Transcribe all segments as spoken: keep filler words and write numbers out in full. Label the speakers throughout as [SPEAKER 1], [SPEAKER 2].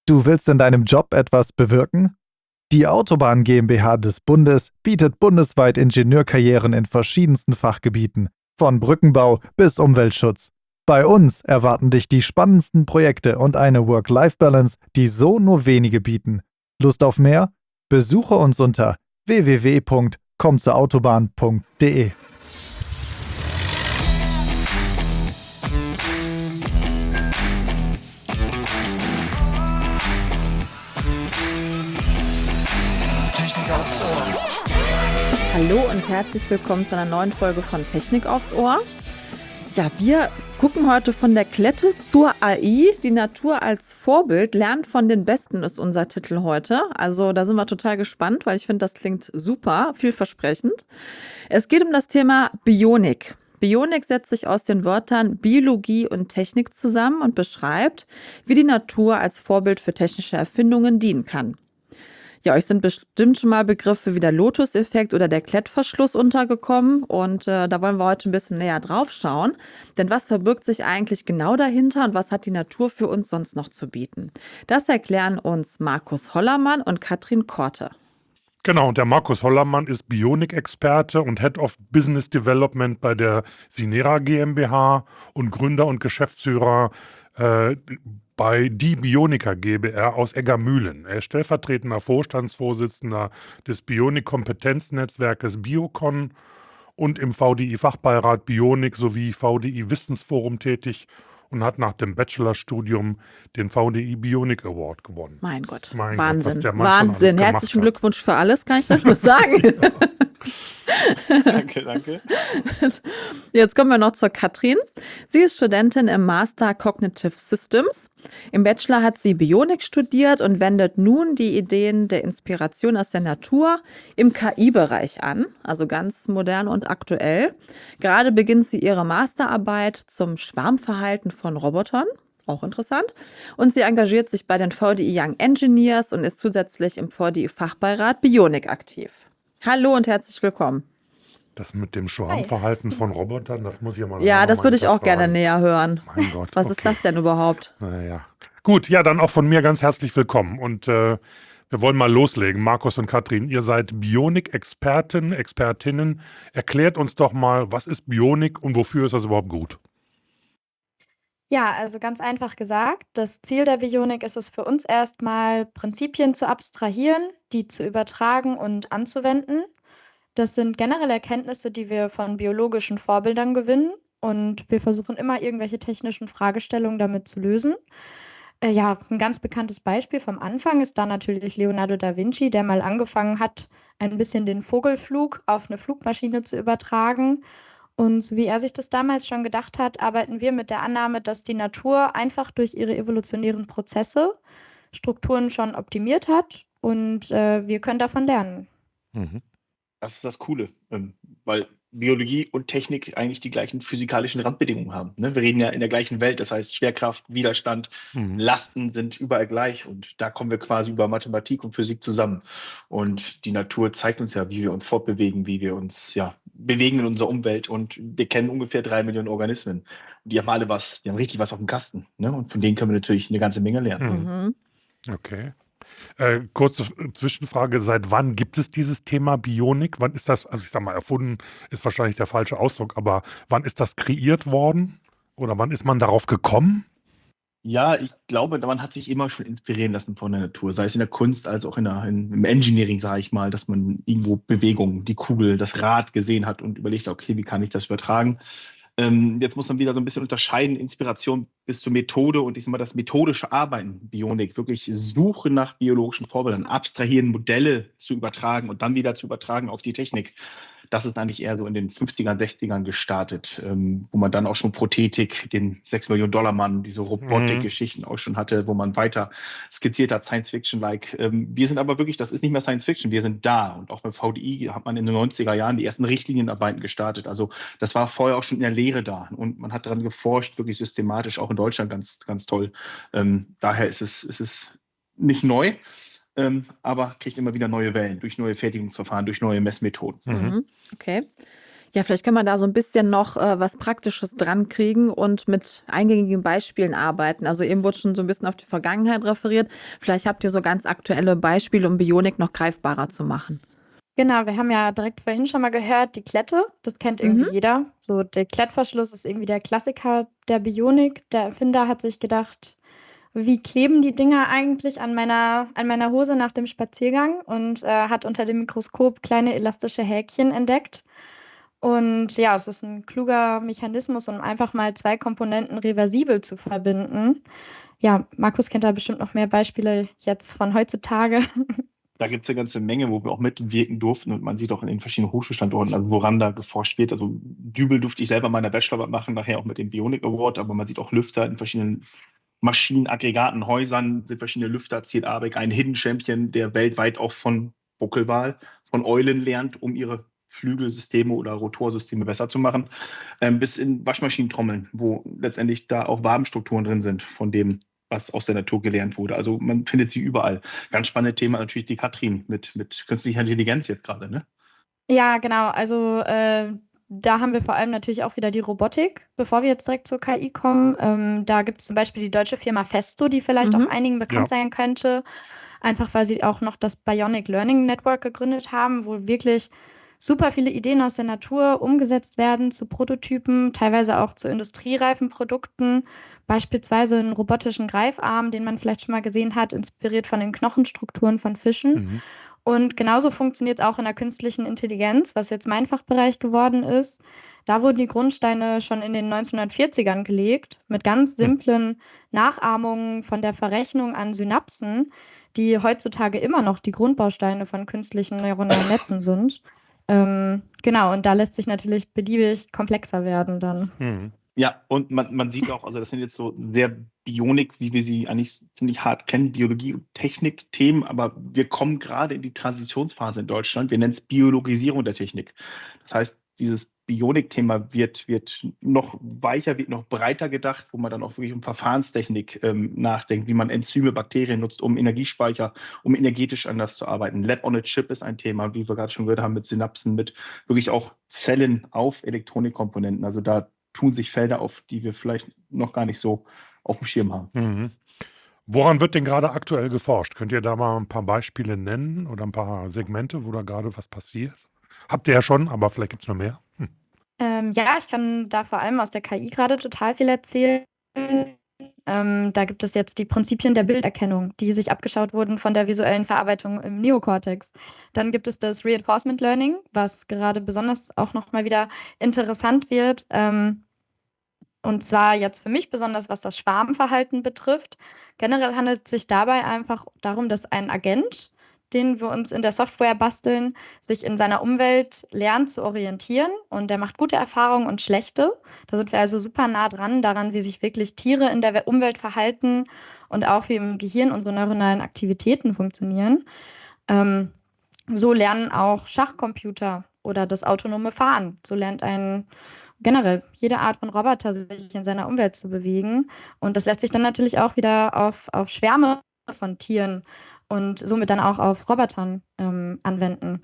[SPEAKER 1] Du willst in deinem Job etwas bewirken? Die Autobahn GmbH des Bundes bietet bundesweit Ingenieurkarrieren in verschiedensten Fachgebieten, von Brückenbau bis Umweltschutz. Bei uns erwarten dich die spannendsten Projekte und eine Work-Life-Balance, die so nur wenige bieten. Lust auf mehr? Besuche uns unter w w w punkt komm zur autobahn punkt de.
[SPEAKER 2] Technik aufs Ohr.
[SPEAKER 3] Hallo und herzlich willkommen zu einer neuen Folge von Technik aufs Ohr. Ja, wir gucken heute von der Klette zur A I. Die Natur als Vorbild, lernt von den Besten ist unser Titel heute. Also da sind wir total gespannt, weil ich finde, das klingt super, vielversprechend. Es geht um das Thema Bionik. Bionik setzt sich aus den Wörtern Biologie und Technik zusammen und beschreibt, wie die Natur als Vorbild für technische Erfindungen dienen kann. Ja, euch sind bestimmt schon mal Begriffe wie der Lotus-Effekt oder der Klettverschluss untergekommen und äh, da wollen wir heute ein bisschen näher drauf schauen. Denn was verbirgt sich eigentlich genau dahinter und was hat die Natur für uns sonst noch zu bieten? Das erklären uns Markus Hollermann und Katrin Korte.
[SPEAKER 4] Genau, und der Markus Hollermann ist Bionik-Experte und Head of Business Development bei der Sinera GmbH und Gründer und Geschäftsführer äh, bei Die Bionica GbR aus Eggermühlen. Er ist stellvertretender Vorstandsvorsitzender des Bionik-Kompetenznetzwerkes Biocon und im V D I-Fachbeirat Bionik sowie V D I-Wissensforum tätig und hat nach dem Bachelorstudium den V D I-Bionik Award gewonnen.
[SPEAKER 3] Mein Gott,
[SPEAKER 4] Mein Gott, was
[SPEAKER 3] Wahnsinn,
[SPEAKER 4] der Mann schon alles
[SPEAKER 3] Wahnsinn.
[SPEAKER 4] gemacht
[SPEAKER 3] Herzlichen
[SPEAKER 4] hat.
[SPEAKER 3] Glückwunsch für alles, kann ich da nur sagen.
[SPEAKER 2] Danke, danke.
[SPEAKER 3] Jetzt kommen wir noch zur Katrin. Sie ist Studentin im Master Cognitive Systems. Im Bachelor hat sie Bionik studiert und wendet nun die Ideen der Inspiration aus der Natur im K I-Bereich an, also ganz modern und aktuell. Gerade beginnt sie ihre Masterarbeit zum Schwarmverhalten von Robotern. Auch interessant. Und sie engagiert sich bei den V D I Young Engineers und ist zusätzlich im V D I-Fachbeirat Bionik aktiv. Hallo und herzlich willkommen.
[SPEAKER 4] Das mit dem Schwarmverhalten von Robotern, das muss ich ja mal
[SPEAKER 3] Ja,
[SPEAKER 4] noch
[SPEAKER 3] das
[SPEAKER 4] mal
[SPEAKER 3] würde ich auch
[SPEAKER 4] hinterfragen.
[SPEAKER 3] gerne näher hören.
[SPEAKER 4] Mein Gott,
[SPEAKER 3] Was
[SPEAKER 4] okay.
[SPEAKER 3] ist das denn überhaupt?
[SPEAKER 4] Naja. Gut, ja, dann auch von mir ganz herzlich willkommen. Und äh, wir wollen mal loslegen. Markus und Katrin, ihr seid Bionik-Experten, Expertinnen. Erklärt uns doch mal, was ist Bionik und wofür ist das überhaupt gut?
[SPEAKER 5] Ja, also ganz einfach gesagt, das Ziel der Bionik ist es für uns erstmal, Prinzipien zu abstrahieren, die zu übertragen und anzuwenden. Das sind generelle Erkenntnisse, die wir von biologischen Vorbildern gewinnen und wir versuchen immer, irgendwelche technischen Fragestellungen damit zu lösen. Äh, ja, ein ganz bekanntes Beispiel vom Anfang ist da natürlich Leonardo da Vinci, der mal angefangen hat, ein bisschen den Vogelflug auf eine Flugmaschine zu übertragen. Und so wie er sich das damals schon gedacht hat, arbeiten wir mit der Annahme, dass die Natur einfach durch ihre evolutionären Prozesse Strukturen schon optimiert hat und äh, wir können davon lernen.
[SPEAKER 4] Mhm.
[SPEAKER 2] Das ist das Coole, ähm, weil Biologie und Technik eigentlich die gleichen physikalischen Randbedingungen haben. Ne? Wir reden ja in der gleichen Welt, das heißt Schwerkraft, Widerstand,
[SPEAKER 4] Mhm.
[SPEAKER 2] Lasten sind überall gleich und da kommen wir quasi über Mathematik und Physik zusammen. Und die Natur zeigt uns ja, wie wir uns fortbewegen, wie wir uns ja bewegen in unserer Umwelt und wir kennen ungefähr drei Millionen Organismen. Und die haben alle was, die haben richtig was auf dem Kasten. Ne? Und von denen können wir natürlich eine ganze Menge lernen.
[SPEAKER 4] Mhm.
[SPEAKER 3] Mhm.
[SPEAKER 4] Okay. Äh, kurze Zwischenfrage, seit wann gibt es dieses Thema Bionik? Wann ist das, also ich sag mal, erfunden ist wahrscheinlich der falsche Ausdruck, aber wann ist das kreiert worden? Oder wann ist man darauf gekommen?
[SPEAKER 2] Ja, ich glaube, man hat sich immer schon inspirieren lassen von der Natur, sei es in der Kunst als auch in der, in, im Engineering, sage ich mal, dass man irgendwo Bewegung, die Kugel, das Rad gesehen hat und überlegt, okay, wie kann ich das übertragen? Ähm, jetzt muss man wieder so ein bisschen unterscheiden, Inspiration bis zur Methode und ich sag mal, das methodische Arbeiten, Bionik, wirklich Suche nach biologischen Vorbildern, abstrahieren, Modelle zu übertragen und dann wieder zu übertragen auf die Technik. Das ist eigentlich eher so in den fünfzigern, sechzigern gestartet, ähm, wo man dann auch schon Prothetik, den sechs Millionen Dollar Mann, diese Robotik-Geschichten auch schon hatte, wo man weiter skizziert hat, Science-Fiction-like. Ähm, wir sind aber wirklich, das ist nicht mehr Science-Fiction, wir sind da. Und auch beim V D I hat man in den neunziger Jahren die ersten Richtlinienarbeiten gestartet. Also das war vorher auch schon in der Lehre da. Und man hat daran geforscht, wirklich systematisch, auch in Deutschland ganz, ganz toll. Ähm, daher ist es, ist es nicht neu. Ähm, aber kriegt immer wieder neue Wellen durch neue Fertigungsverfahren, durch neue Messmethoden.
[SPEAKER 4] Mhm.
[SPEAKER 3] Mhm. Okay. Ja, vielleicht können wir da so ein bisschen noch äh, was Praktisches dran kriegen und mit eingängigen Beispielen arbeiten. Also eben wurde schon so ein bisschen auf die Vergangenheit referiert. Vielleicht habt ihr so ganz aktuelle Beispiele, um Bionik noch greifbarer zu machen.
[SPEAKER 5] Genau, wir haben ja direkt vorhin schon mal gehört, die Klette, das kennt irgendwie
[SPEAKER 3] Mhm.
[SPEAKER 5] jeder. So der Klettverschluss ist irgendwie der Klassiker der Bionik. Der Erfinder hat sich gedacht, wie kleben die Dinger eigentlich an meiner, an meiner Hose nach dem Spaziergang und äh, hat unter dem Mikroskop kleine elastische Häkchen entdeckt. Und ja, es ist ein kluger Mechanismus, um einfach mal zwei Komponenten reversibel zu verbinden. Ja, Markus kennt da bestimmt noch mehr Beispiele jetzt von heutzutage.
[SPEAKER 2] Da gibt es eine ganze Menge, wo wir auch mitwirken durften und man sieht auch in den verschiedenen Hochschulstandorten, also woran da geforscht wird. Also Dübel durfte ich selber meine Bachelorarbeit machen, nachher auch mit dem Bionic Award, aber man sieht auch Lüfter in verschiedenen Maschinen, Aggregaten, Häusern, sind verschiedene Lüfter, C L A-Beck, ein Hidden Champion, der weltweit auch von Buckelwal, von Eulen lernt, um ihre Flügelsysteme oder Rotorsysteme besser zu machen, ähm, bis in Waschmaschinentrommeln, wo letztendlich da auch Wabenstrukturen drin sind, von dem, was aus der Natur gelernt wurde. Also man findet sie überall. Ganz spannendes Thema natürlich die Katrin mit, mit künstlicher Intelligenz jetzt gerade, ne?
[SPEAKER 5] Ja, genau. Also äh, da haben wir vor allem natürlich auch wieder die Robotik, bevor wir jetzt direkt zur K I kommen. Ähm, da gibt es zum Beispiel die deutsche Firma Festo, die vielleicht
[SPEAKER 3] Mhm.
[SPEAKER 5] auch einigen bekannt
[SPEAKER 4] Ja.
[SPEAKER 5] sein könnte, einfach weil sie auch noch das Bionic Learning Network gegründet haben, wo wirklich super viele Ideen aus der Natur umgesetzt werden zu Prototypen, teilweise auch zu industriereifen Produkten, beispielsweise einen robotischen Greifarm, den man vielleicht schon mal gesehen hat, inspiriert von den Knochenstrukturen von Fischen.
[SPEAKER 4] Mhm.
[SPEAKER 5] Und genauso funktioniert es auch in der künstlichen Intelligenz, was jetzt mein Fachbereich geworden ist. Da wurden die Grundsteine schon in den neunzehnhundertvierzigern gelegt, mit ganz simplen Nachahmungen von der Verrechnung an Synapsen, die heutzutage immer noch die Grundbausteine von künstlichen neuronalen Netzen sind. Ähm, genau, und da lässt sich natürlich beliebig komplexer werden dann.
[SPEAKER 4] Mhm.
[SPEAKER 2] Ja, und man, man sieht auch, also das sind jetzt so sehr Bionik, wie wir sie eigentlich ziemlich hart kennen, Biologie- und Technik-Themen, aber wir kommen gerade in die Transitionsphase in Deutschland. Wir nennen es Biologisierung der Technik. Das heißt, dieses Bionik-Thema wird, wird noch weicher, wird noch breiter gedacht, wo man dann auch wirklich um Verfahrenstechnik ähm, nachdenkt, wie man Enzyme, Bakterien nutzt, um Energiespeicher, um energetisch anders zu arbeiten. Lab on a Chip ist ein Thema, wie wir gerade schon gehört haben, mit Synapsen, mit wirklich auch Zellen auf Elektronikkomponenten. Also da tun sich Felder auf, die wir vielleicht noch gar nicht so auf dem Schirm haben.
[SPEAKER 4] Mhm. Woran wird denn gerade aktuell geforscht? Könnt ihr da mal ein paar Beispiele nennen oder ein paar Segmente, wo da gerade was passiert? Habt ihr ja schon, aber vielleicht gibt es noch mehr. Hm.
[SPEAKER 5] Ähm, ja, ich kann da vor allem aus der K I gerade total viel erzählen. Ähm, da gibt es jetzt die Prinzipien der Bilderkennung, die sich abgeschaut wurden von der visuellen Verarbeitung im Neokortex. Dann gibt es das Reinforcement Learning, was gerade besonders auch nochmal wieder interessant wird. Ähm, und zwar jetzt für mich besonders, was das Schwarmverhalten betrifft. Generell handelt es sich dabei einfach darum, dass ein Agent, den wir uns in der Software basteln, sich in seiner Umwelt lernt zu orientieren und der macht gute Erfahrungen und schlechte. Da sind wir also super nah dran daran, wie sich wirklich Tiere in der Umwelt verhalten und auch wie im Gehirn unsere neuronalen Aktivitäten funktionieren. Ähm, so lernen auch Schachcomputer oder das autonome Fahren. So lernt ein generell jede Art von Roboter sich in seiner Umwelt zu bewegen. Und das lässt sich dann natürlich auch wieder auf, auf Schwärme von Tieren und somit dann auch auf Robotern ähm, anwenden.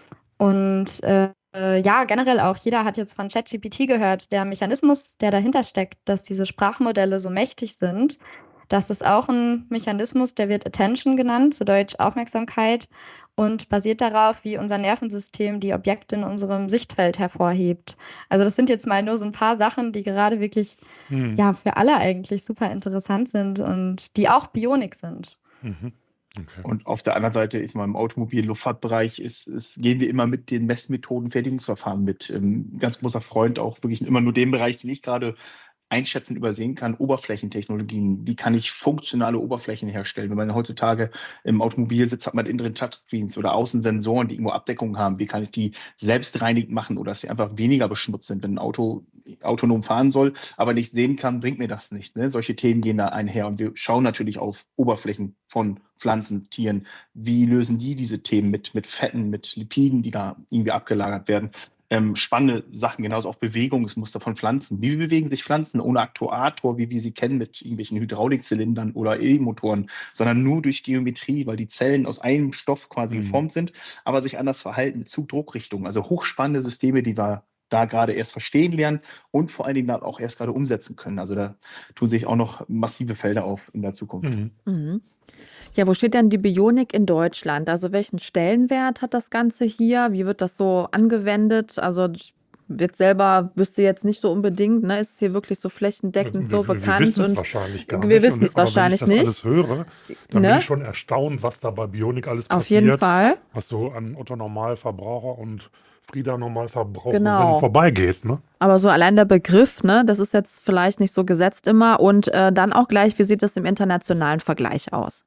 [SPEAKER 5] Und äh, ja, generell auch, jeder hat jetzt von ChatGPT gehört, der Mechanismus, der dahinter steckt, dass diese Sprachmodelle so mächtig sind, das ist auch ein Mechanismus, der wird Attention genannt, zu Deutsch Aufmerksamkeit, und basiert darauf, wie unser Nervensystem die Objekte in unserem Sichtfeld hervorhebt. Also das sind jetzt mal nur so ein paar Sachen, die gerade wirklich
[SPEAKER 4] Mhm.
[SPEAKER 5] ja für alle eigentlich super interessant sind und die auch Bionik sind.
[SPEAKER 4] Mhm. Okay.
[SPEAKER 2] Und auf der anderen Seite ist mal im Automobil-Luftfahrtbereich ist, ist, gehen wir immer mit den Messmethoden, Fertigungsverfahren mit. Ähm, ganz großer Freund auch wirklich immer nur den Bereich, den ich gerade einschätzen, übersehen kann, Oberflächentechnologien. Wie kann ich funktionale Oberflächen herstellen? Wenn man heutzutage im Automobil sitzt, hat man innen drin Touchscreens oder Außensensoren, die irgendwo Abdeckung haben. Wie kann ich die selbstreinigend machen oder dass sie einfach weniger beschmutzt sind? Wenn ein Auto autonom fahren soll, aber nicht sehen kann, bringt mir das nicht. Ne? Solche Themen gehen da einher. Und wir schauen natürlich auf Oberflächen von Pflanzen, Tieren. Wie lösen die diese Themen mit, mit Fetten, mit Lipiden, die da irgendwie abgelagert werden? Ähm, spannende Sachen, genauso auch Bewegungsmuster von Pflanzen. Wie bewegen sich Pflanzen ohne Aktuator, wie wir sie kennen mit irgendwelchen Hydraulikzylindern oder E-Motoren, sondern nur durch Geometrie, weil die Zellen aus einem Stoff quasi
[SPEAKER 4] Mhm.
[SPEAKER 2] geformt sind, aber sich anders verhalten mit Zugdruckrichtungen. Also hochspannende Systeme, die wir da gerade erst verstehen lernen und vor allen Dingen dann auch erst gerade umsetzen können. Also da tun sich auch noch massive Felder auf in der Zukunft.
[SPEAKER 4] Mhm.
[SPEAKER 3] Mhm. Ja, wo steht denn die Bionik in Deutschland? Also welchen Stellenwert hat das Ganze hier? Wie wird das so angewendet? Also ich jetzt selber wüsste jetzt nicht so unbedingt, ne? Ist es hier wirklich so flächendeckend
[SPEAKER 4] Wir,
[SPEAKER 3] so
[SPEAKER 4] wir, wir
[SPEAKER 3] bekannt?
[SPEAKER 4] wissen es
[SPEAKER 3] Und
[SPEAKER 4] wahrscheinlich gar
[SPEAKER 3] wir
[SPEAKER 4] nicht.
[SPEAKER 3] wissen
[SPEAKER 4] Und,
[SPEAKER 3] es
[SPEAKER 4] aber
[SPEAKER 3] wahrscheinlich
[SPEAKER 4] wenn ich das
[SPEAKER 3] nicht.
[SPEAKER 4] alles höre, dann bin
[SPEAKER 3] Ne?
[SPEAKER 4] ich schon erstaunt, was da bei Bionik alles
[SPEAKER 3] Auf jeden
[SPEAKER 4] passiert,
[SPEAKER 3] Fall.
[SPEAKER 4] was so an Otto Normalverbraucher und Frieda Normalverbraucherin
[SPEAKER 3] Genau.
[SPEAKER 4] vorbeigeht. Ne?
[SPEAKER 3] Aber so allein der Begriff, ne, das ist jetzt vielleicht nicht so gesetzt immer. Und äh, dann auch gleich, wie sieht das im internationalen Vergleich aus?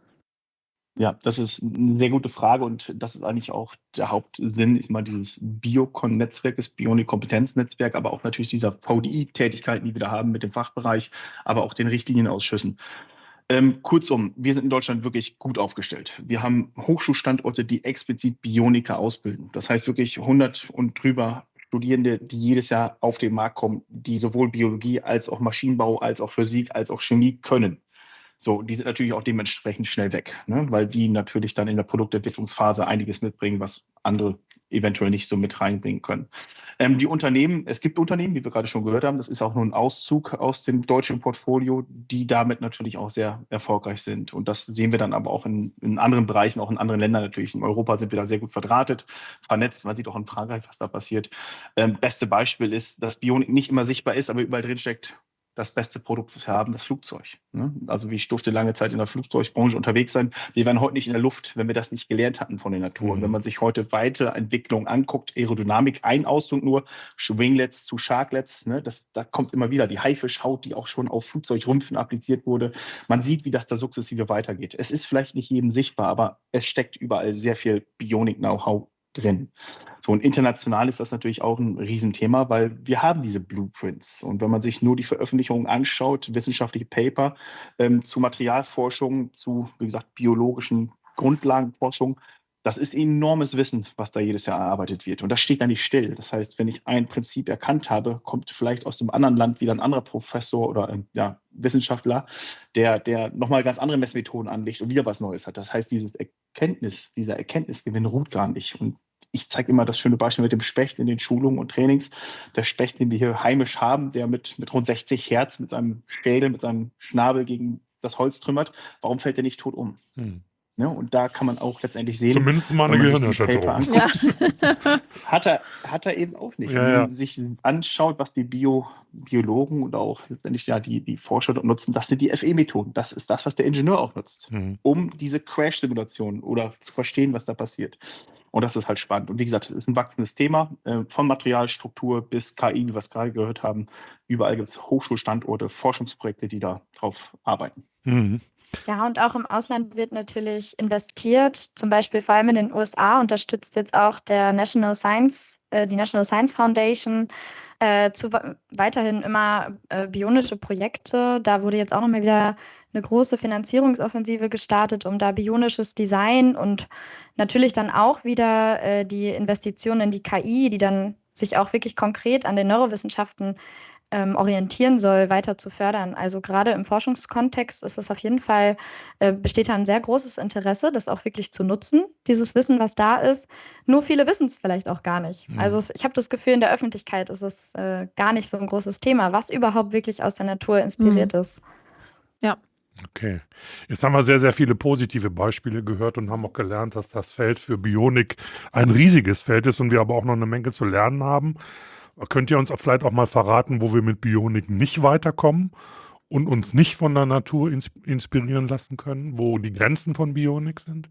[SPEAKER 2] Ja, das ist eine sehr gute Frage und das ist eigentlich auch der Hauptsinn, ist mal dieses Biocon-Netzwerk, das Bionik-Kompetenznetzwerk, aber auch natürlich dieser V D I-Tätigkeiten, die wir da haben mit dem Fachbereich, aber auch den Richtlinienausschüssen. Ähm, kurzum, wir sind in Deutschland wirklich gut aufgestellt. Wir haben Hochschulstandorte, die explizit Bioniker ausbilden. Das heißt wirklich hundert und drüber Studierende, die jedes Jahr auf den Markt kommen, die sowohl Biologie als auch Maschinenbau, als auch Physik, als auch Chemie können. So, die sind natürlich auch dementsprechend schnell weg, ne? Weil die natürlich dann in der Produktentwicklungsphase einiges mitbringen, was andere eventuell nicht so mit reinbringen können. Ähm, die Unternehmen, es gibt Unternehmen, wie wir gerade schon gehört haben, das ist auch nur ein Auszug aus dem deutschen Portfolio, die damit natürlich auch sehr erfolgreich sind. Und das sehen wir dann aber auch in, in anderen Bereichen, auch in anderen Ländern natürlich. In Europa sind wir da sehr gut verdrahtet, vernetzt. Man sieht auch in Frankreich, was da passiert. Ähm, beste Beispiel ist, dass Bionik nicht immer sichtbar ist, aber überall drin steckt das beste Produkt, das wir haben, das Flugzeug. Ne? Also ich durfte lange Zeit in der Flugzeugbranche unterwegs sein. Wir wären heute nicht in der Luft, wenn wir das nicht gelernt hatten von der Natur.
[SPEAKER 4] Mhm.
[SPEAKER 2] Und wenn man sich heute Weiterentwicklung anguckt, Aerodynamik, ein Ausdruck nur, Winglets zu Sharklets, ne? das, da kommt immer wieder die Haifischhaut, die auch schon auf Flugzeugrumpfen appliziert wurde. Man sieht, wie das da sukzessive weitergeht. Es ist vielleicht nicht jedem sichtbar, aber es steckt überall sehr viel Bionik-Know-how drin. So, und international ist das natürlich auch ein Riesenthema, weil wir haben diese Blueprints. Und wenn man sich nur die Veröffentlichungen anschaut, wissenschaftliche Paper ähm, zu Materialforschung, zu, wie gesagt, biologischen Grundlagenforschung, das ist enormes Wissen, was da jedes Jahr erarbeitet wird. Und das steht da nicht still. Das heißt, wenn ich ein Prinzip erkannt habe, kommt vielleicht aus einem anderen Land wieder ein anderer Professor oder ähm, ja, Wissenschaftler, der, der nochmal ganz andere Messmethoden anlegt und wieder was Neues hat. Das heißt, dieses Erkenntnis, dieser Erkenntnisgewinn ruht gar nicht. Und ich zeige immer das schöne Beispiel mit dem Specht in den Schulungen und Trainings. Der Specht, den wir hier heimisch haben, der mit, mit rund sechzig Hertz, mit seinem Schädel, mit seinem Schnabel gegen das Holz trümmert, warum fällt der nicht tot um?
[SPEAKER 4] Hm.
[SPEAKER 2] Ja, und da kann man auch letztendlich sehen,
[SPEAKER 4] Zumindest mal eine
[SPEAKER 2] wenn man sich die Paper
[SPEAKER 4] Gehirnerschütterung.
[SPEAKER 2] anguckt,
[SPEAKER 3] Ja.
[SPEAKER 2] hat er, hat er eben auch nicht.
[SPEAKER 4] Ja,
[SPEAKER 2] Wenn
[SPEAKER 4] ja.
[SPEAKER 2] man sich anschaut, was die Bio, Biologen und auch letztendlich ja die, die Forscher dort nutzen, das sind die F E-Methoden. Das ist das, was der Ingenieur auch nutzt,
[SPEAKER 4] Mhm.
[SPEAKER 2] um diese Crash-Simulation oder zu verstehen, was da passiert. Und das ist halt spannend. Und wie gesagt, es ist ein wachsendes Thema, äh, von Materialstruktur bis K I, wie wir es gerade gehört haben. Überall gibt es Hochschulstandorte, Forschungsprojekte, die da drauf arbeiten.
[SPEAKER 4] Mhm.
[SPEAKER 5] Ja, und auch im Ausland wird natürlich investiert. Zum Beispiel vor allem in den U S A unterstützt jetzt auch der National Science, äh, die National Science Foundation äh, zu weiterhin immer äh, bionische Projekte. Da wurde jetzt auch nochmal wieder eine große Finanzierungsoffensive gestartet, um da bionisches Design und natürlich dann auch wieder äh, die Investitionen in die K I, die dann sich auch wirklich konkret an den Neurowissenschaften ähm, orientieren soll, weiter zu fördern. Also gerade im Forschungskontext ist es auf jeden Fall, äh, besteht da ein sehr großes Interesse, das auch wirklich zu nutzen, dieses Wissen, was da ist. Nur viele wissen es vielleicht auch gar nicht.
[SPEAKER 4] Mhm.
[SPEAKER 5] Also es, ich habe das Gefühl, in der Öffentlichkeit ist es äh, gar nicht so ein großes Thema, was überhaupt wirklich aus der Natur inspiriert
[SPEAKER 3] Mhm.
[SPEAKER 5] ist.
[SPEAKER 3] Ja.
[SPEAKER 4] Okay. Jetzt haben wir sehr, sehr viele positive Beispiele gehört und haben auch gelernt, dass das Feld für Bionik ein riesiges Feld ist und wir aber auch noch eine Menge zu lernen haben. Könnt ihr uns auch vielleicht auch mal verraten, wo wir mit Bionik nicht weiterkommen und uns nicht von der Natur ins inspirieren lassen können, wo die Grenzen von Bionik sind?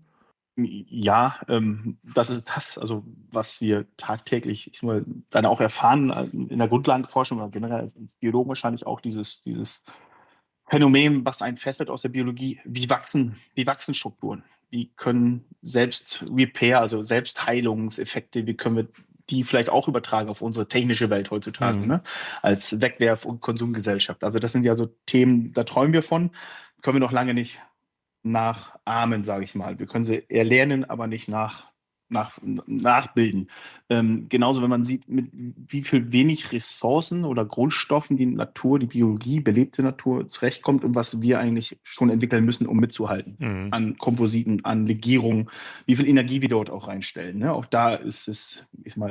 [SPEAKER 2] Ja, ähm, das ist das, also was wir tagtäglich ich mal, dann auch erfahren äh, in der Grundlagenforschung oder generell als Biologen wahrscheinlich auch dieses, dieses Phänomen, was einen fesselt aus der Biologie, wie wachsen, wie wachsen Strukturen? Wie können selbst Repair, also Selbstheilungseffekte, wie können wir die vielleicht auch übertragen auf unsere technische Welt heutzutage,
[SPEAKER 4] Mhm.
[SPEAKER 2] ne? Als Wegwerf- und Konsumgesellschaft. Also das sind ja so Themen, da träumen wir von, können wir noch lange nicht nachahmen, sage ich mal. Wir können sie erlernen, aber nicht nach, nach, nachbilden. Ähm, genauso, wenn man sieht, mit wie viel wenig Ressourcen oder Grundstoffen die Natur, die Biologie, belebte Natur zurechtkommt und was wir eigentlich schon entwickeln müssen, um mitzuhalten.
[SPEAKER 4] Mhm.
[SPEAKER 2] An Kompositen, an Legierungen, wie viel Energie wir dort auch reinstellen. Ne? Auch da ist es, ist mal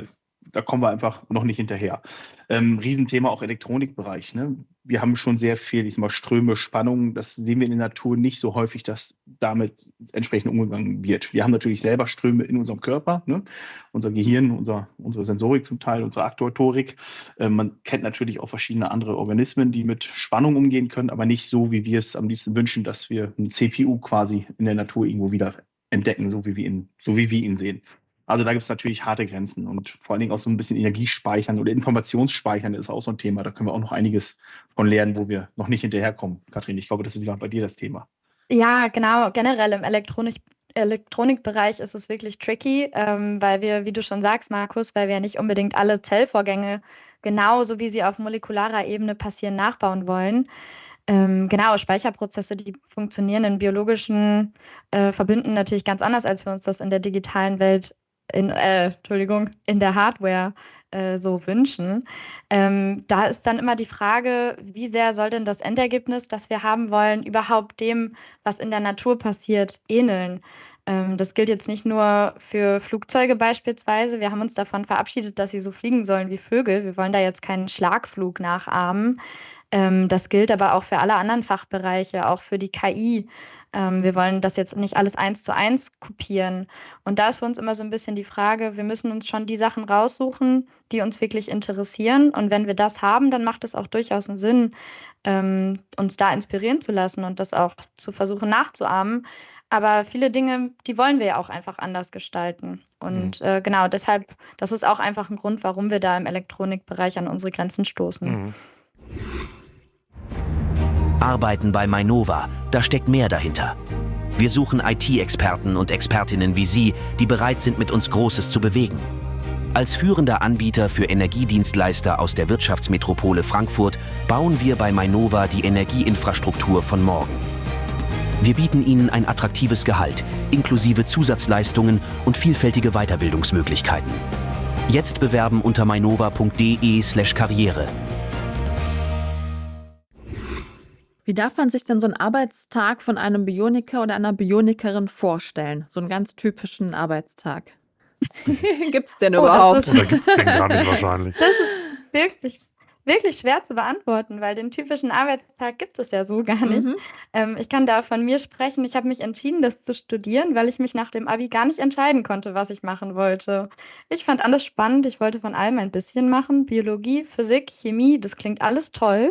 [SPEAKER 2] da kommen wir einfach noch nicht hinterher. Ähm, Riesenthema auch Elektronikbereich. Ne? Wir haben schon sehr viel, ich sag mal, Ströme, Spannungen. Das sehen wir in der Natur nicht so häufig, dass damit entsprechend umgegangen wird. Wir haben natürlich selber Ströme in unserem Körper, ne? Unser Gehirn, unser, unsere Sensorik zum Teil, unsere Aktuatorik. Ähm, man kennt natürlich auch verschiedene andere Organismen, die mit Spannung umgehen können, aber nicht so, wie wir es am liebsten wünschen, dass wir einen C P U quasi in der Natur irgendwo wieder entdecken, so wie wir ihn, so wie wir ihn sehen. Also da gibt es natürlich harte Grenzen und vor allen Dingen auch so ein bisschen Energiespeichern oder Informationsspeichern ist auch so ein Thema. Da können wir auch noch einiges von lernen, wo wir noch nicht hinterherkommen. Kathrin, ich glaube, das ist wieder bei dir das Thema.
[SPEAKER 5] Ja, genau. Generell im Elektronik Elektronikbereich ist es wirklich tricky, ähm, weil wir, wie du schon sagst, Markus, weil wir nicht unbedingt alle Zellvorgänge genauso wie sie auf molekularer Ebene passieren, nachbauen wollen. Ähm, genau, Speicherprozesse, die funktionieren in biologischen äh, Verbünden natürlich ganz anders, als wir uns das in der digitalen Welt, in, äh, Entschuldigung, in der Hardware äh, so wünschen. Ähm, da ist dann immer die Frage, wie sehr soll denn das Endergebnis, das wir haben wollen, überhaupt dem, was in der Natur passiert, ähneln? Ähm, das gilt jetzt nicht nur für Flugzeuge beispielsweise. Wir haben uns davon verabschiedet, dass sie so fliegen sollen wie Vögel. Wir wollen da jetzt keinen Schlagflug nachahmen. Ähm, das gilt aber auch für alle anderen Fachbereiche, auch für die K I. Ähm, wir wollen das jetzt nicht alles eins zu eins kopieren. Und da ist für uns immer so ein bisschen die Frage, wir müssen uns schon die Sachen raussuchen, die uns wirklich interessieren. Und wenn wir das haben, dann macht es auch durchaus einen Sinn, ähm, uns da inspirieren zu lassen und das auch zu versuchen nachzuahmen. Aber viele Dinge, die wollen wir ja auch einfach anders gestalten. Und äh, genau, deshalb, das ist auch einfach ein Grund, warum wir da im Elektronikbereich an unsere Grenzen stoßen.
[SPEAKER 4] Mhm.
[SPEAKER 6] Arbeiten bei Mainova, da steckt mehr dahinter. Wir suchen I T-Experten und Expertinnen wie Sie, die bereit sind, mit uns Großes zu bewegen. Als führender Anbieter für Energiedienstleister aus der Wirtschaftsmetropole Frankfurt bauen wir bei Mainova die Energieinfrastruktur von morgen. Wir bieten Ihnen ein attraktives Gehalt, inklusive Zusatzleistungen und vielfältige Weiterbildungsmöglichkeiten. Jetzt bewerben unter mainova punkt de slash karriere.
[SPEAKER 3] Wie darf man sich denn so einen Arbeitstag von einem Bioniker oder einer Bionikerin vorstellen? So einen ganz typischen Arbeitstag. Gibt's denn
[SPEAKER 5] Oh, das
[SPEAKER 3] überhaupt?
[SPEAKER 5] ist-
[SPEAKER 4] Oder gibt es den gar nicht wahrscheinlich?
[SPEAKER 5] Das ist wirklich, wirklich schwer zu beantworten, weil den typischen Arbeitstag gibt es ja so gar nicht.
[SPEAKER 3] Mhm.
[SPEAKER 5] Ähm, ich kann da von mir sprechen. Ich habe mich entschieden, das zu studieren, weil ich mich nach dem Abi gar nicht entscheiden konnte, was ich machen wollte. Ich fand alles spannend. Ich wollte von allem ein bisschen machen. Biologie, Physik, Chemie, das klingt alles toll.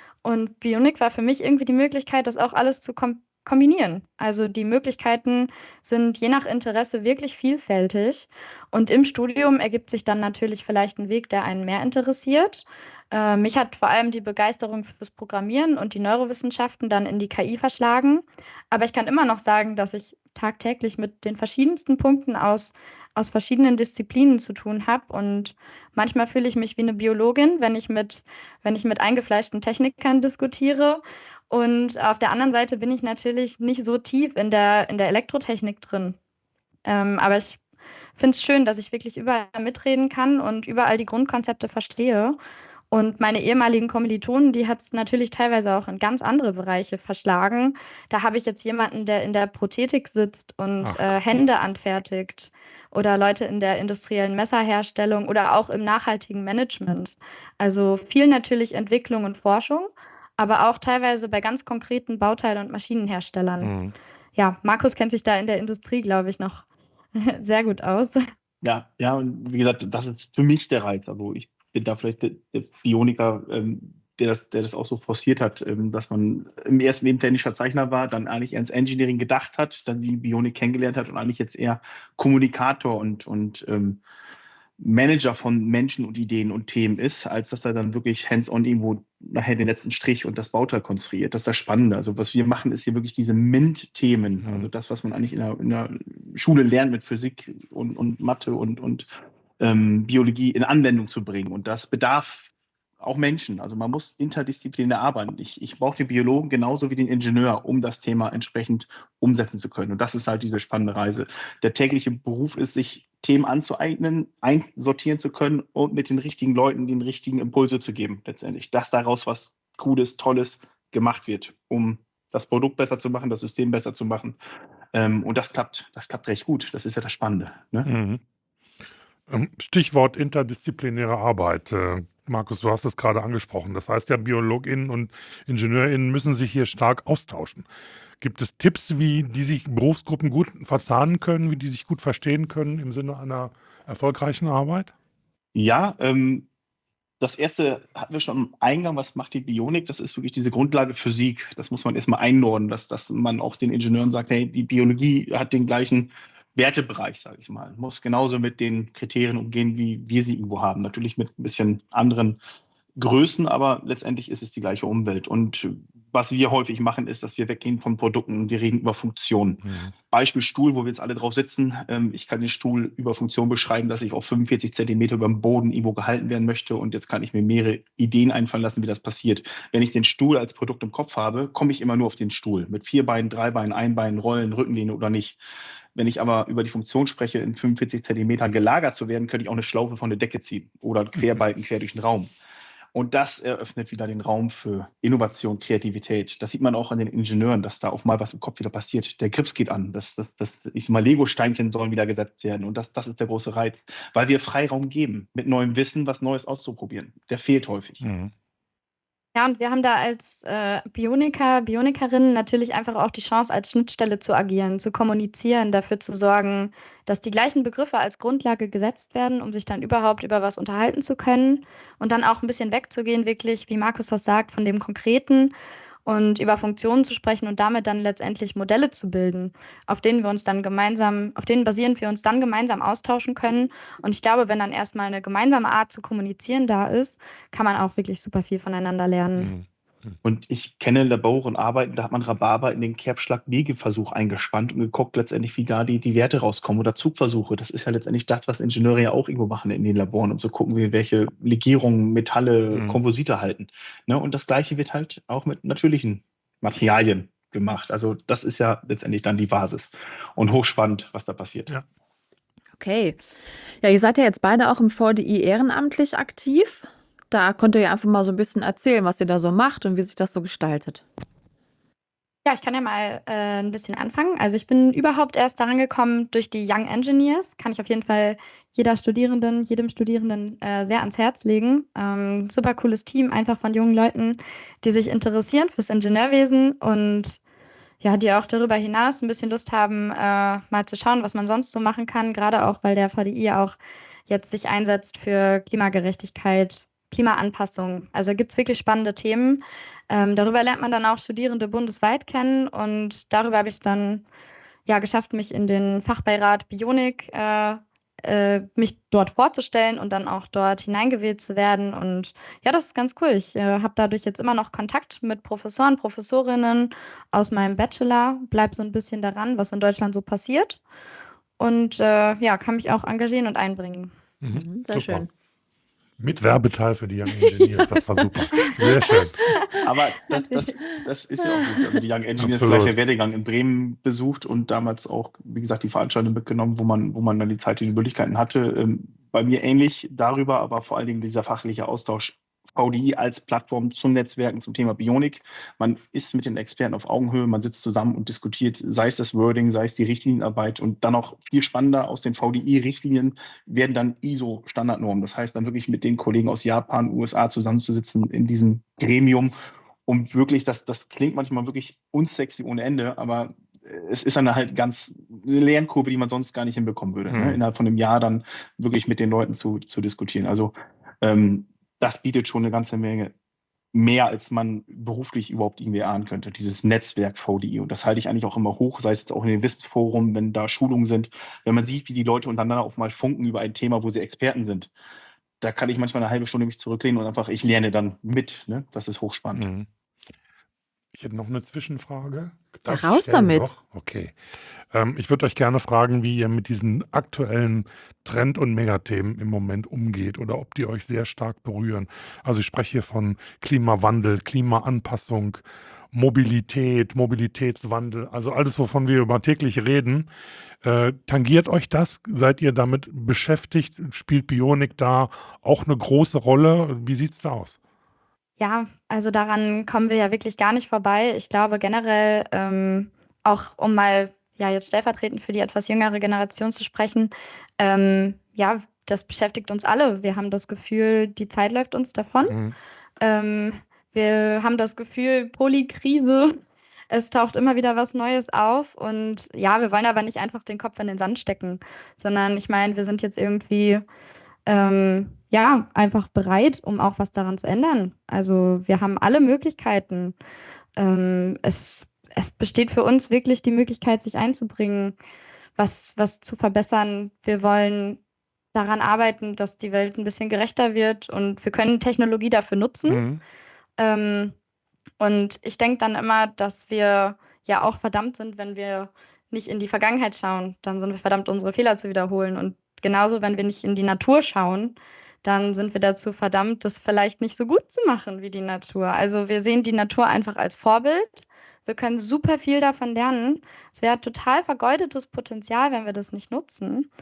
[SPEAKER 5] Und Bionik war für mich irgendwie die Möglichkeit, das auch alles zu kom kombinieren. Also die Möglichkeiten sind je nach Interesse wirklich vielfältig. Und im Studium ergibt sich dann natürlich vielleicht ein Weg, der einen mehr interessiert. Äh, mich hat vor allem die Begeisterung fürs Programmieren und die Neurowissenschaften dann in die K I verschlagen. Aber ich kann immer noch sagen, dass ich tagtäglich mit den verschiedensten Punkten aus, aus verschiedenen Disziplinen zu tun habe. Und manchmal fühle ich mich wie eine Biologin, wenn ich mit, wenn ich mit eingefleischten Technikern diskutiere. Und auf der anderen Seite bin ich natürlich nicht so tief in der, in der Elektrotechnik drin. Ähm, aber ich finde es schön, dass ich wirklich überall mitreden kann und überall die Grundkonzepte verstehe. Und meine ehemaligen Kommilitonen, die hat es natürlich teilweise auch in ganz andere Bereiche verschlagen. Da habe ich jetzt jemanden, der in der Prothetik sitzt und
[SPEAKER 4] Ach,
[SPEAKER 5] äh, Hände anfertigt oder Leute in der industriellen Messerherstellung oder auch im nachhaltigen Management. Also viel natürlich Entwicklung und Forschung, aber auch teilweise bei ganz konkreten Bauteil- und Maschinenherstellern.
[SPEAKER 4] Mhm.
[SPEAKER 5] Ja, Markus kennt sich da in der Industrie, glaube ich, noch sehr gut aus.
[SPEAKER 2] Ja, ja, und wie gesagt, das ist für mich der Reiz. Also ich bin da vielleicht der, der Bioniker, ähm, der, das, der das auch so forciert hat, ähm, dass man im ersten Leben technischer Zeichner war, dann eigentlich ins Engineering gedacht hat, dann die Bionik kennengelernt hat und eigentlich jetzt eher Kommunikator und, und ähm, Manager von Menschen und Ideen und Themen ist, als dass er dann wirklich hands-on irgendwo nachher den letzten Strich und das Bauteil konstruiert. Das ist das Spannende. Also was wir machen, ist hier wirklich diese M I N T-Themen.
[SPEAKER 4] Mhm.
[SPEAKER 2] Also das, was man eigentlich in der, in der Schule lernt mit Physik und, und Mathe und, und ähm, Biologie in Anwendung zu bringen. Und das bedarf auch Menschen. Also man muss interdisziplinär arbeiten. Ich, ich brauche den Biologen genauso wie den Ingenieur, um das Thema entsprechend umsetzen zu können. Und das ist halt diese spannende Reise. Der tägliche Beruf ist, sich Themen anzueignen, einsortieren zu können und mit den richtigen Leuten den richtigen Impulse zu geben, letztendlich. Dass daraus was Cooles, Tolles gemacht wird, um das Produkt besser zu machen, das System besser zu machen. Ähm, und das klappt, das klappt recht gut. Das ist ja das Spannende. Ne?
[SPEAKER 4] Mhm. Ähm, Stichwort interdisziplinäre Arbeit. Äh, Markus, du hast es gerade angesprochen. Das heißt ja, BiologInnen und IngenieurInnen müssen sich hier stark austauschen. Gibt es Tipps, wie die sich Berufsgruppen gut verzahnen können, wie die sich gut verstehen können im Sinne einer erfolgreichen Arbeit?
[SPEAKER 2] Ja, ähm, das erste hatten wir schon am Eingang. Was macht die Bionik? Das ist wirklich diese Grundlage Physik. Das muss man erstmal einordnen, dass, dass man auch den Ingenieuren sagt, hey, die Biologie hat den gleichen Wertebereich, sage ich mal. Muss genauso mit den Kriterien umgehen, wie wir sie irgendwo haben. Natürlich mit ein bisschen anderen Größen, aber letztendlich ist es die gleiche Umwelt. Und was wir häufig machen, ist, dass wir weggehen von Produkten und wir reden über Funktionen.
[SPEAKER 4] Mhm.
[SPEAKER 2] Beispiel Stuhl, wo wir jetzt alle drauf sitzen. Ähm, ich kann den Stuhl über Funktion beschreiben, dass ich auf fünfundvierzig Zentimeter über dem Boden irgendwo gehalten werden möchte. Und jetzt kann ich mir mehrere Ideen einfallen lassen, wie das passiert. Wenn ich den Stuhl als Produkt im Kopf habe, komme ich immer nur auf den Stuhl. Mit vier Beinen, drei Beinen, ein Bein, Rollen, Rückenlehne oder nicht. Wenn ich aber über die Funktion spreche, in fünfundvierzig Zentimeter gelagert zu werden, könnte ich auch eine Schlaufe von der Decke ziehen oder einen Querbalken quer durch den Raum. Und das eröffnet wieder den Raum für Innovation, Kreativität. Das sieht man auch an den Ingenieuren, dass da auch mal was im Kopf wieder passiert. Der Grips geht an. Das, das, das, ich sag mal, Lego-Steinchen sollen wieder gesetzt werden. Und das, das ist der große Reiz, weil wir Freiraum geben, mit neuem Wissen was Neues auszuprobieren. Der fehlt häufig.
[SPEAKER 4] Mhm.
[SPEAKER 5] Ja, und wir haben da als äh, Bioniker, Bionikerinnen natürlich einfach auch die Chance, als Schnittstelle zu agieren, zu kommunizieren, dafür zu sorgen, dass die gleichen Begriffe als Grundlage gesetzt werden, um sich dann überhaupt über was unterhalten zu können und dann auch ein bisschen wegzugehen, wirklich, wie Markus das sagt, von dem Konkreten und über Funktionen zu sprechen und damit dann letztendlich Modelle zu bilden, auf denen wir uns dann gemeinsam, auf denen basierend wir uns dann gemeinsam austauschen können. Und ich glaube, wenn dann erstmal eine gemeinsame Art zu kommunizieren da ist, kann man auch wirklich super viel voneinander lernen.
[SPEAKER 4] Mhm.
[SPEAKER 2] Und ich kenne Labore und Arbeiten, da hat man Rhabarber in den Kerbschlag-Wiegeversuch eingespannt und geguckt letztendlich, wie da die, die Werte rauskommen oder Zugversuche. Das ist ja letztendlich das, was Ingenieure ja auch irgendwo machen in den Laboren, um zu gucken, wie welche Legierungen, Metalle,
[SPEAKER 4] Mhm.
[SPEAKER 2] Komposite halten. Ne? Und das Gleiche wird halt auch mit natürlichen Materialien gemacht. Also das ist ja letztendlich dann die Basis. Und hochspannend, was da passiert.
[SPEAKER 4] Ja.
[SPEAKER 3] Okay. Ja, ihr seid ja jetzt beide auch im V D I ehrenamtlich aktiv. Da könnt ihr ja einfach mal so ein bisschen erzählen, was ihr da so macht und wie sich das so gestaltet.
[SPEAKER 5] Ja, ich kann ja mal äh, ein bisschen anfangen. Also ich bin überhaupt erst daran gekommen durch die Young Engineers. Kann ich auf jeden Fall jeder Studierenden, jedem Studierenden äh, sehr ans Herz legen. Ähm, super cooles Team, einfach von jungen Leuten, die sich interessieren fürs Ingenieurwesen und ja, die auch darüber hinaus ein bisschen Lust haben, äh, mal zu schauen, was man sonst so machen kann. Gerade auch, weil der V D I ja auch jetzt sich einsetzt für Klimagerechtigkeit, Klimaanpassung. Also gibt es wirklich spannende Themen. Ähm, darüber lernt man dann auch Studierende bundesweit kennen und darüber habe ich es dann ja geschafft, mich in den Fachbeirat Bionik, äh, äh, mich dort vorzustellen und dann auch dort hineingewählt zu werden. Und ja, das ist ganz cool. Ich äh, habe dadurch jetzt immer noch Kontakt mit Professoren, Professorinnen aus meinem Bachelor, bleib so ein bisschen daran, was in Deutschland so passiert. Und äh, ja, kann mich auch engagieren und einbringen.
[SPEAKER 4] Mhm.
[SPEAKER 3] Mhm, sehr
[SPEAKER 4] Super.
[SPEAKER 3] schön.
[SPEAKER 4] Mit Werbeteil für die Young Engineers, das war super. Sehr schön.
[SPEAKER 2] Aber das, das, das ist ja auch gut. Also die Young Engineers
[SPEAKER 4] Absolut.
[SPEAKER 2] gleich der Werdegang in Bremen besucht und damals auch, wie gesagt, die Veranstaltung mitgenommen, wo man, wo man dann die Zeit und die Möglichkeiten hatte. Ähm, bei mir ähnlich darüber, aber vor allen Dingen dieser fachliche Austausch. V D I als Plattform zum Netzwerken, zum Thema Bionik. Man ist mit den Experten auf Augenhöhe, man sitzt zusammen und diskutiert, sei es das Wording, sei es die Richtlinienarbeit und dann auch viel spannender aus den V D I-Richtlinien werden dann I S O-Standardnormen. Das heißt dann wirklich mit den Kollegen aus Japan, U S A zusammenzusitzen in diesem Gremium, um wirklich, das, das klingt manchmal wirklich unsexy ohne Ende, aber es ist eine halt ganz eine Lernkurve, die man sonst gar nicht hinbekommen würde,
[SPEAKER 4] Mhm.
[SPEAKER 2] ne? Innerhalb von einem Jahr dann wirklich mit den Leuten zu, zu diskutieren. Also ähm, das bietet schon eine ganze Menge mehr, als man beruflich überhaupt irgendwie ahnen könnte, dieses Netzwerk V D I. Und das halte ich eigentlich auch immer hoch, sei es jetzt auch in den W I S T-Forum, wenn da Schulungen sind, wenn man sieht, wie die Leute untereinander auch mal funken über ein Thema, wo sie Experten sind. Da kann ich manchmal eine halbe Stunde mich zurücklehnen und einfach, ich lerne dann mit. Ne? Das ist hochspannend.
[SPEAKER 4] Mhm. Ich hätte noch eine Zwischenfrage.
[SPEAKER 3] Ja,
[SPEAKER 4] Darf ich
[SPEAKER 3] raus
[SPEAKER 4] stellen?
[SPEAKER 3] damit.
[SPEAKER 4] Doch? Okay. Ähm, ich würde euch gerne fragen, wie ihr mit diesen aktuellen Trend- und Megathemen im Moment umgeht oder ob die euch sehr stark berühren. Also ich spreche hier von Klimawandel, Klimaanpassung, Mobilität, Mobilitätswandel, also alles, wovon wir über täglich reden. Äh, tangiert euch das? Seid ihr damit beschäftigt? Spielt Bionik da auch eine große Rolle? Wie sieht es da aus?
[SPEAKER 5] Ja, also daran kommen wir ja wirklich gar nicht vorbei. Ich glaube generell, ähm, auch um mal ja jetzt stellvertretend für die etwas jüngere Generation zu sprechen, ähm, ja, das beschäftigt uns alle. Wir haben das Gefühl, die Zeit läuft uns davon.
[SPEAKER 4] Mhm.
[SPEAKER 5] Ähm, wir haben das Gefühl, Polykrise, es taucht immer wieder was Neues auf. Und ja, wir wollen aber nicht einfach den Kopf in den Sand stecken, sondern ich meine, wir sind jetzt irgendwie ähm, ja einfach bereit, um auch was daran zu ändern. Also wir haben alle Möglichkeiten. Ähm, es, es besteht für uns wirklich die Möglichkeit, sich einzubringen, was, was zu verbessern. Wir wollen daran arbeiten, dass die Welt ein bisschen gerechter wird und wir können Technologie dafür nutzen.
[SPEAKER 4] Mhm.
[SPEAKER 5] Ähm, und ich denke dann immer, dass wir ja auch verdammt sind, wenn wir nicht in die Vergangenheit schauen, dann sind wir verdammt, unsere Fehler zu wiederholen. Und genauso, wenn wir nicht in die Natur schauen, dann sind wir dazu verdammt, das vielleicht nicht so gut zu machen wie die Natur. Also wir sehen die Natur einfach als Vorbild. Wir können super viel davon lernen. Es wäre total vergeudetes Potenzial, wenn wir das nicht nutzen.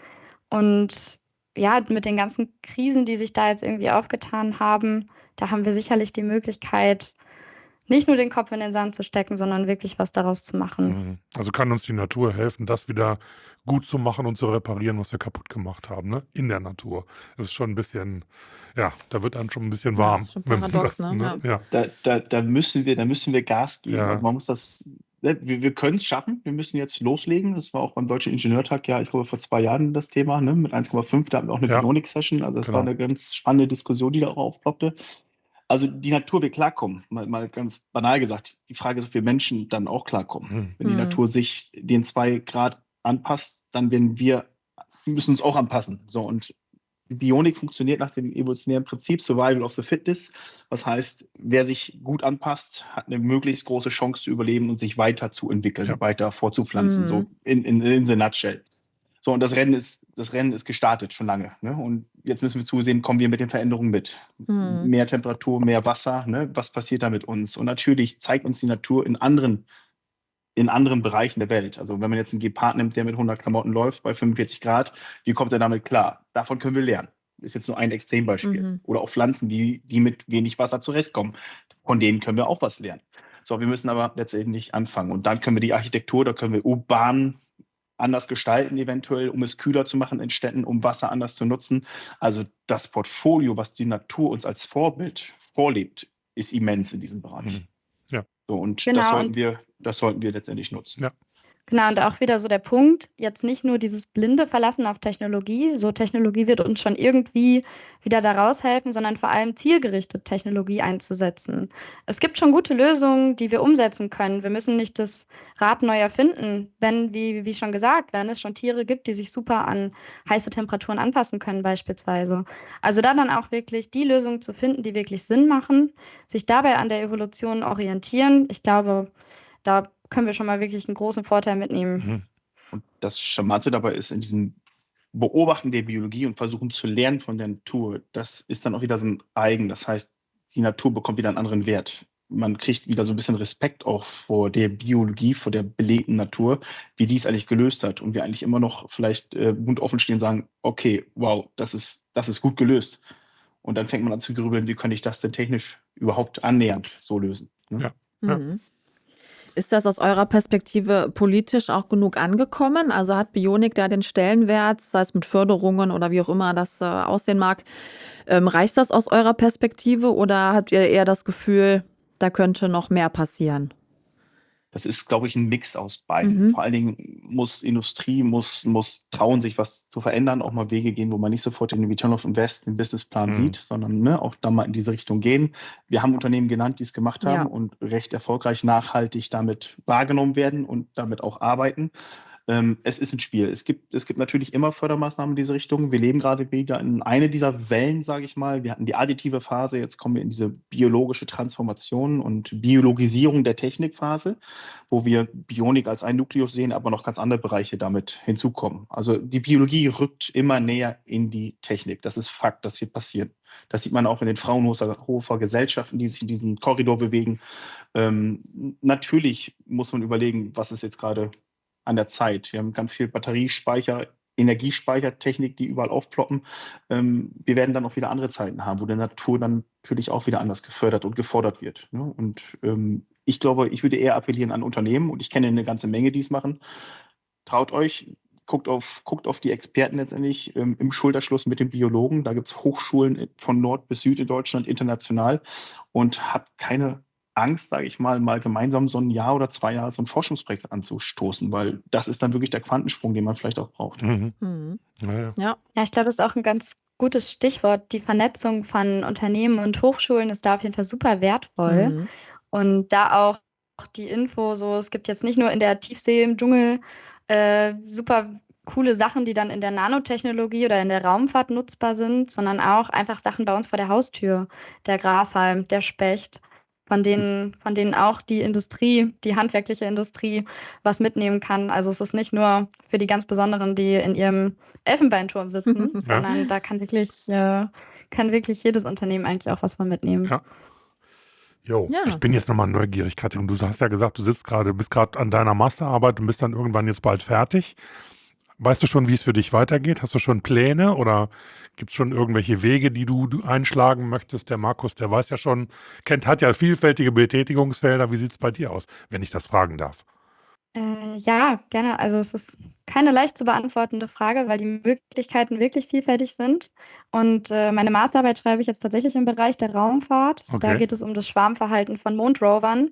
[SPEAKER 5] Und ja, mit den ganzen Krisen, die sich da jetzt irgendwie aufgetan haben, da haben wir sicherlich die Möglichkeit, nicht nur den Kopf in den Sand zu stecken, sondern wirklich was daraus zu machen.
[SPEAKER 4] Mhm. Also kann uns die Natur helfen, das wieder gut zu machen und zu reparieren, was wir kaputt gemacht haben, ne? In der Natur. Das ist schon ein bisschen, ja, da wird einem schon ein bisschen
[SPEAKER 3] Ja,
[SPEAKER 4] warm.
[SPEAKER 3] schon
[SPEAKER 4] wenn man
[SPEAKER 3] paradox,
[SPEAKER 4] das,
[SPEAKER 3] ne?
[SPEAKER 4] Ja.
[SPEAKER 2] Da, da, da müssen wir, da müssen wir Gas geben.
[SPEAKER 4] Ja.
[SPEAKER 2] Also man muss das, ne, wir, wir können es schaffen. Wir müssen jetzt loslegen. Das war auch beim Deutschen Ingenieurtag, ja, ich glaube vor zwei Jahren das Thema, ne, mit eins Komma fünf. Da hatten wir auch eine
[SPEAKER 4] Ja.
[SPEAKER 2] Bionik-Session. Also das
[SPEAKER 4] Genau.
[SPEAKER 2] war eine ganz spannende Diskussion, die da auch aufploppte. Also die Natur will klarkommen. Mal, mal ganz banal gesagt. Die Frage ist, ob wir Menschen dann auch klarkommen.
[SPEAKER 4] Mhm.
[SPEAKER 2] Wenn die
[SPEAKER 3] Hm.
[SPEAKER 2] Natur sich den zwei Grad anpasst, dann werden wir, müssen uns auch anpassen. So, und Bionik funktioniert nach dem evolutionären Prinzip Survival of the Fittest. Was heißt, wer sich gut anpasst, hat eine möglichst große Chance zu überleben und sich weiter zu entwickeln,
[SPEAKER 4] Ja.
[SPEAKER 2] weiter vorzupflanzen.
[SPEAKER 3] Mhm.
[SPEAKER 2] So in, in, in the nutshell. So, und das Rennen ist, das Rennen ist gestartet schon lange. Ne? Und jetzt müssen wir zusehen, kommen wir mit den Veränderungen mit.
[SPEAKER 3] Mhm.
[SPEAKER 2] Mehr Temperatur, mehr Wasser. Ne? Was passiert da mit uns? Und natürlich zeigt uns die Natur in anderen, in anderen Bereichen der Welt. Also wenn man jetzt einen Gepard nimmt, der mit hundert Klamotten läuft bei fünfundvierzig Grad, wie kommt er damit klar? Davon können wir lernen. Ist jetzt nur ein Extrembeispiel.
[SPEAKER 3] Mhm.
[SPEAKER 2] Oder auch Pflanzen, die, die mit wenig Wasser zurechtkommen. Von denen können wir auch was lernen. So, wir müssen aber letztendlich anfangen. Und dann können wir die Architektur, da können wir urban anders gestalten, eventuell, um es kühler zu machen in Städten, um Wasser anders zu nutzen. Also das Portfolio, was die Natur uns als Vorbild vorlebt, ist immens in diesem Bereich.
[SPEAKER 4] Mhm. Ja.
[SPEAKER 2] So, und
[SPEAKER 5] Genau,
[SPEAKER 2] das sollten
[SPEAKER 5] und-
[SPEAKER 2] wir, das sollten wir letztendlich nutzen.
[SPEAKER 4] Ja.
[SPEAKER 5] Genau, und auch wieder so der Punkt, jetzt nicht nur dieses blinde Verlassen auf Technologie, so Technologie wird uns schon irgendwie wieder da raushelfen, sondern vor allem zielgerichtet Technologie einzusetzen. Es gibt schon gute Lösungen, die wir umsetzen können. Wir müssen nicht das Rad neu erfinden, wenn, wie, wie schon gesagt, wenn es schon Tiere gibt, die sich super an heiße Temperaturen anpassen können beispielsweise. Also da dann auch wirklich die Lösungen zu finden, die wirklich Sinn machen, sich dabei an der Evolution orientieren. Ich glaube, da können wir schon mal wirklich einen großen Vorteil mitnehmen.
[SPEAKER 4] Mhm.
[SPEAKER 2] Und das Charmante dabei ist, in diesem Beobachten der Biologie und versuchen zu lernen von der Natur, das ist dann auch wieder so ein Eigen. Das heißt, die Natur bekommt wieder einen anderen Wert. Man kriegt wieder so ein bisschen Respekt auch vor der Biologie, vor der belegten Natur, wie die es eigentlich gelöst hat. Und wir eigentlich immer noch vielleicht äh, mundoffen stehen und sagen, okay, wow, das ist, das ist gut gelöst. Und dann fängt man an zu grübeln, wie könnte ich das denn technisch überhaupt annähernd so lösen. Ne?
[SPEAKER 4] Ja. Ja.
[SPEAKER 3] Mhm. Ist das aus eurer Perspektive politisch auch genug angekommen? Also hat Bionik da den Stellenwert, sei es mit Förderungen oder wie auch immer das äh, aussehen mag? Ähm, reicht das aus eurer Perspektive oder habt ihr eher das Gefühl, da könnte noch mehr passieren?
[SPEAKER 2] Das ist, glaube ich, ein Mix aus beiden.
[SPEAKER 3] Mhm.
[SPEAKER 2] Vor allen Dingen muss Industrie, muss, muss trauen, sich was zu verändern, auch mal Wege gehen, wo man nicht sofort den Return of Invest, den Businessplan
[SPEAKER 4] Mhm.
[SPEAKER 2] sieht, sondern ne, auch da mal in diese Richtung gehen. Wir haben Unternehmen genannt, die es gemacht haben
[SPEAKER 3] Ja.
[SPEAKER 2] und recht erfolgreich nachhaltig damit wahrgenommen werden und damit auch arbeiten. Ähm, es ist ein Spiel. Es gibt, es gibt natürlich immer Fördermaßnahmen in diese Richtung. Wir leben gerade wieder in eine dieser Wellen, sage ich mal. Wir hatten die additive Phase, jetzt kommen wir in diese biologische Transformation und Biologisierung der Technikphase, wo wir Bionik als ein Nukleus sehen, aber noch ganz andere Bereiche damit hinzukommen. Also die Biologie rückt immer näher in die Technik. Das ist Fakt, das hier passiert. Das sieht man auch in den Fraunhofer Gesellschaften, die sich in diesem Korridor bewegen. Ähm, natürlich muss man überlegen, was ist jetzt gerade an der Zeit. Wir haben ganz viel Batteriespeicher, Energiespeichertechnik, die überall aufploppen. Ähm, wir werden dann auch wieder andere Zeiten haben, wo die Natur dann natürlich auch wieder anders gefördert und gefordert wird. Ne? Und ähm, ich glaube, ich würde eher appellieren an Unternehmen, und ich kenne eine ganze Menge, die es machen. Traut euch, guckt auf, guckt auf die Experten letztendlich ähm, im Schulterschluss mit den Biologen. Da gibt es Hochschulen von Nord bis Süd in Deutschland international und hat keine Angst, sage ich mal, mal gemeinsam so ein Jahr oder zwei Jahre so ein Forschungsprojekt anzustoßen, weil das ist dann wirklich der Quantensprung, den man vielleicht auch braucht.
[SPEAKER 4] Mhm.
[SPEAKER 3] Mhm.
[SPEAKER 4] Ja, ja.
[SPEAKER 3] Ja.
[SPEAKER 5] Ja, ich glaube, das ist auch ein ganz gutes Stichwort. Die Vernetzung von Unternehmen und Hochschulen ist da auf jeden Fall super wertvoll.
[SPEAKER 3] Mhm.
[SPEAKER 5] Und da auch die Info, so es gibt jetzt nicht nur in der Tiefsee im Dschungel äh, super coole Sachen, die dann in der Nanotechnologie oder in der Raumfahrt nutzbar sind, sondern auch einfach Sachen bei uns vor der Haustür. Der Grashalm, der Specht, von denen, von denen auch die Industrie, die handwerkliche Industrie was mitnehmen kann. Also es ist nicht nur für die ganz Besonderen, die in ihrem Elfenbeinturm sitzen,
[SPEAKER 4] Ja.
[SPEAKER 5] sondern da kann wirklich, äh, kann wirklich jedes Unternehmen eigentlich auch was von mitnehmen.
[SPEAKER 4] Ja. Jo,
[SPEAKER 3] Ja.
[SPEAKER 4] ich bin jetzt nochmal neugierig, Katrin. Du hast ja gesagt, du sitzt gerade, bist gerade an deiner Masterarbeit und bist dann irgendwann jetzt bald fertig. Weißt du schon, wie es für dich weitergeht? Hast du schon Pläne oder gibt es schon irgendwelche Wege, die du du einschlagen möchtest? Der Markus, der weiß ja schon, kennt, hat ja vielfältige Betätigungsfelder. Wie sieht es bei dir aus, wenn ich das fragen darf?
[SPEAKER 5] Äh, ja, gerne. Also es ist keine leicht zu beantwortende Frage, weil die Möglichkeiten wirklich vielfältig sind. Und äh, meine Masterarbeit schreibe ich jetzt tatsächlich im Bereich der Raumfahrt. Da
[SPEAKER 4] Okay.
[SPEAKER 5] geht es um das Schwarmverhalten von Mondrovern.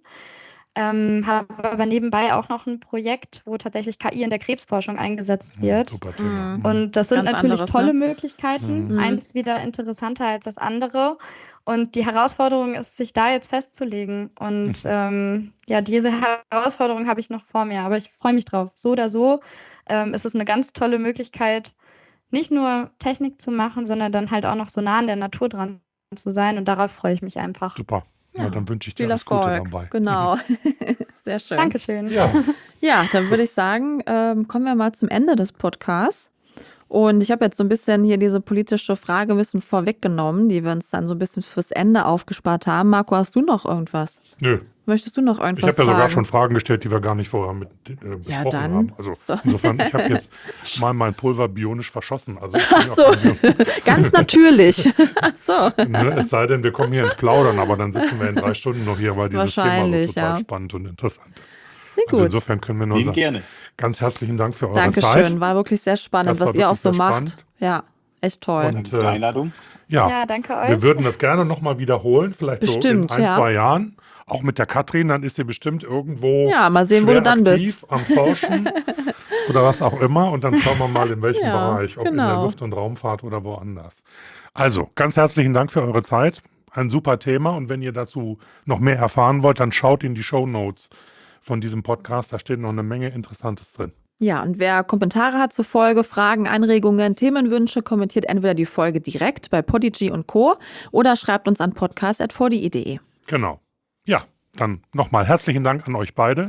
[SPEAKER 5] Ähm, habe aber nebenbei auch noch ein Projekt, wo tatsächlich K I in der Krebsforschung eingesetzt
[SPEAKER 4] Hm,
[SPEAKER 5] wird.
[SPEAKER 4] super Thema.
[SPEAKER 3] Mhm.
[SPEAKER 4] Hm.
[SPEAKER 5] Und das sind
[SPEAKER 3] Ganz
[SPEAKER 5] natürlich
[SPEAKER 3] anderes,
[SPEAKER 5] tolle
[SPEAKER 3] ne?
[SPEAKER 5] Möglichkeiten.
[SPEAKER 4] Mhm.
[SPEAKER 5] Eins wieder interessanter als das andere. Und die Herausforderung ist, sich da jetzt festzulegen. Und ähm, ja, diese Herausforderung habe ich noch vor mir. Aber ich freue mich drauf. So oder so ähm, ist es eine ganz tolle Möglichkeit, nicht nur Technik zu machen, sondern dann halt auch noch so nah an der Natur dran zu sein. Und darauf freue ich mich einfach.
[SPEAKER 4] Super. Ja,
[SPEAKER 3] Ja,
[SPEAKER 4] dann wünsche ich dir
[SPEAKER 3] Viel
[SPEAKER 4] alles Gute
[SPEAKER 3] Erfolg.
[SPEAKER 4] dabei.
[SPEAKER 3] Genau. Sehr schön.
[SPEAKER 5] Dankeschön.
[SPEAKER 4] Ja,
[SPEAKER 3] Ja, dann würde ich sagen, ähm, kommen wir mal zum Ende des Podcasts. Und ich habe jetzt so ein bisschen hier diese politische Frage ein bisschen vorweggenommen, die wir uns dann so ein bisschen fürs Ende aufgespart haben. Marco, hast du noch irgendwas?
[SPEAKER 4] nö.
[SPEAKER 3] Möchtest du noch
[SPEAKER 4] Ich habe
[SPEAKER 3] irgendwas
[SPEAKER 4] ja sogar
[SPEAKER 3] fragen?
[SPEAKER 4] schon Fragen gestellt, die wir gar nicht vorher mit, äh, besprochen
[SPEAKER 3] Ja, dann.
[SPEAKER 4] haben. Also
[SPEAKER 3] So.
[SPEAKER 4] insofern, ich habe jetzt mal mein Pulver bionisch verschossen. Also ich bin
[SPEAKER 3] Ach
[SPEAKER 4] ja
[SPEAKER 3] so,
[SPEAKER 4] kein Bio-
[SPEAKER 3] ganz natürlich. Ach so.
[SPEAKER 4] Ne, es sei denn, wir kommen hier ins Plaudern, aber dann sitzen wir in drei Stunden noch hier, weil dieses Thema so
[SPEAKER 3] Wahrscheinlich,
[SPEAKER 4] total
[SPEAKER 3] ja.
[SPEAKER 4] spannend und interessant ist.
[SPEAKER 3] Nee,
[SPEAKER 4] Also
[SPEAKER 3] gut.
[SPEAKER 4] insofern können wir nur
[SPEAKER 2] Lieben
[SPEAKER 4] sagen,
[SPEAKER 2] gerne.
[SPEAKER 4] ganz herzlichen Dank für eure
[SPEAKER 3] Dankeschön.
[SPEAKER 4] Zeit.
[SPEAKER 3] War wirklich sehr spannend,
[SPEAKER 4] Das war
[SPEAKER 3] was ihr auch
[SPEAKER 4] wirklich
[SPEAKER 3] so
[SPEAKER 4] sehr
[SPEAKER 3] macht.
[SPEAKER 4] spannend.
[SPEAKER 3] Ja, echt toll.
[SPEAKER 4] Und
[SPEAKER 2] Danke für die
[SPEAKER 4] äh,
[SPEAKER 2] Einladung.
[SPEAKER 4] ja,
[SPEAKER 5] Ja, danke euch.
[SPEAKER 4] wir würden das gerne nochmal wiederholen, vielleicht
[SPEAKER 3] Bestimmt,
[SPEAKER 4] so in ein,
[SPEAKER 3] ja.
[SPEAKER 4] zwei Jahren. Auch mit der Katrin, dann ist sie bestimmt irgendwo
[SPEAKER 3] Ja, mal sehen, wo
[SPEAKER 4] schwer
[SPEAKER 3] du dann
[SPEAKER 4] aktiv
[SPEAKER 3] bist.
[SPEAKER 4] am Forschen oder was auch immer. Und dann schauen wir mal, in welchem
[SPEAKER 3] Ja,
[SPEAKER 4] Bereich, ob in der
[SPEAKER 3] genau.
[SPEAKER 4] Luft- und Raumfahrt oder woanders. Also, ganz herzlichen Dank für eure Zeit. Ein super Thema. Und wenn ihr dazu noch mehr erfahren wollt, dann schaut in die Shownotes von diesem Podcast. Da steht noch eine Menge Interessantes drin.
[SPEAKER 3] Ja, und wer Kommentare hat zur Folge, Fragen, Anregungen, Themenwünsche, kommentiert entweder die Folge direkt bei Podigy und Co. oder schreibt uns an podcast at vdi punkt de.
[SPEAKER 4] Genau. Ja, dann nochmal herzlichen Dank an euch beide.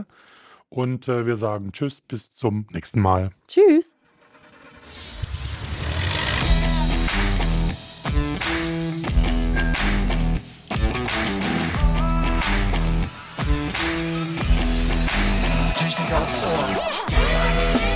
[SPEAKER 4] Und äh, wir sagen Tschüss, bis zum nächsten Mal.
[SPEAKER 3] Tschüss.
[SPEAKER 7] Technik aufs Ohr.